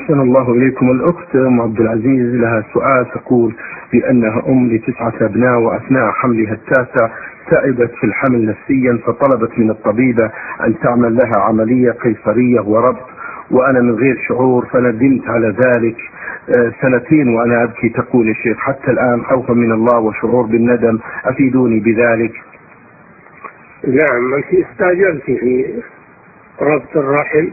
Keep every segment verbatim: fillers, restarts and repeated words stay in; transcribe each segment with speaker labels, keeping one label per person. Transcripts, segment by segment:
Speaker 1: أحسن الله إليكم. الأخت أم عبد العزيز لها سؤال، تقول بأنها أم لتسعة أبناء، وأثناء حملها التاسع تعبت في الحمل نفسيا، فطلبت من الطبيبة أن تعمل لها عملية قيصرية وربط، وأنا من غير شعور فندمت على ذلك. آه، سنتين وأنا أبكي، تقول يا شيخ، حتى الآن خوفا من الله وشعور بالندم، أفيدوني بذلك.
Speaker 2: نعم، أنت استعجلت في ربط الرحم،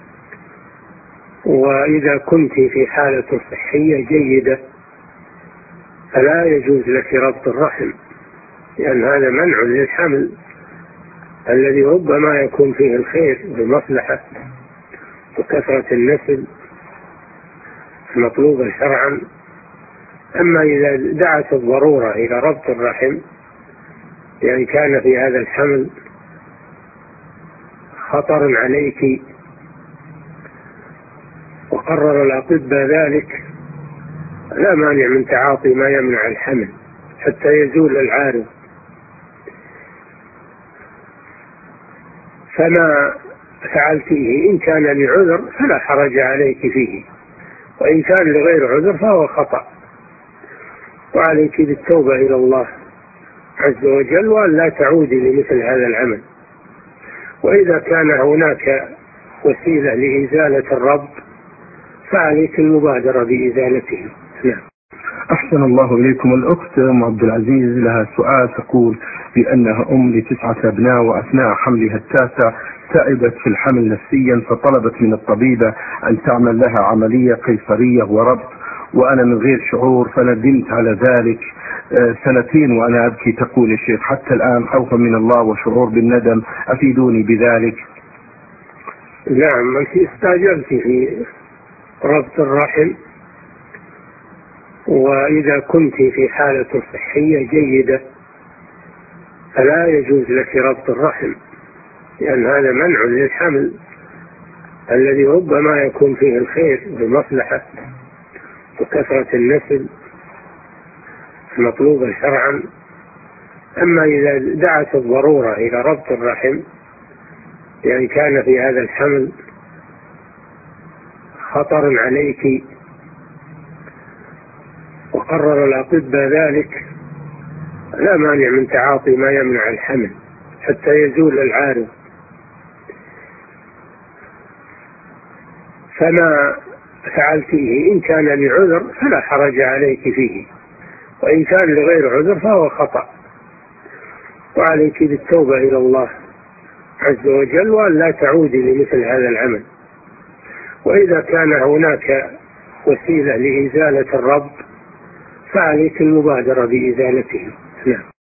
Speaker 2: وإذا كنت في حالة صحية جيدة فلا يجوز لك ربط الرحم، لأن هذا منع للحمل الذي ربما يكون فيه الخير والمصلحة وكثرة النسل المطلوبة شرعا. أما إذا دعت الضرورة إلى ربط الرحم، لأن كان في هذا الحمل خطر عليك وقرر الأطباء ذلك، لا مانع من تعاطي ما يمنع الحمل حتى يزول العارض. فما فعلتيه إن كان لعذر فلا حرج عليك فيه، وإن كان لغير عذر فهو خطأ، وعليك بالتوبة إلى الله عز وجل وأن لا تعودي لمثل هذا العمل. وإذا كان هناك وسيلة لإزالة الربط فعليك المبادرة بإزالته. نعم.
Speaker 1: أحسن الله إليكم. الأخت أم عبد العزيز لها سؤال، تقول بأنها أم لتسعة أبناء، وأثناء حملها التاسع تعبت في الحمل نفسيا، فطلبت من الطبيبة أن تعمل لها عملية قيصرية وربط، وأنا من غير شعور فندمت على ذلك. آه، سنتين وأنا أبكي، تقول يا شيخ، حتى الآن خوفا من الله وشعور بالندم، أفيدوني بذلك.
Speaker 2: نعم، أنت استعجلت في ربط الرحم، وإذا كنت في حالة صحية جيدة فلا يجوز لك ربط الرحم، لأن هذا منع للحمل الذي ربما يكون فيه الخير والمصلحة وكثرة النسل المطلوبة شرعا. أما إذا دعت الضرورة إلى ربط الرحم، لأن كان في هذا الحمل خطر عليك وقرر الأطباء ذلك، لا مانع من تعاطي ما يمنع الحمل حتى يزول العارض. فما فعلتيه إن كان لعذر فلا حرج عليك فيه، وإن كان لغير عذر فهو خطأ، وعليك بالتوبة إلى الله عز وجل وأن لا تعودي لمثل هذا العمل. وإذا كان هناك وسيلة لإزالة الربط فعليك المبادرة بإزالته. نعم.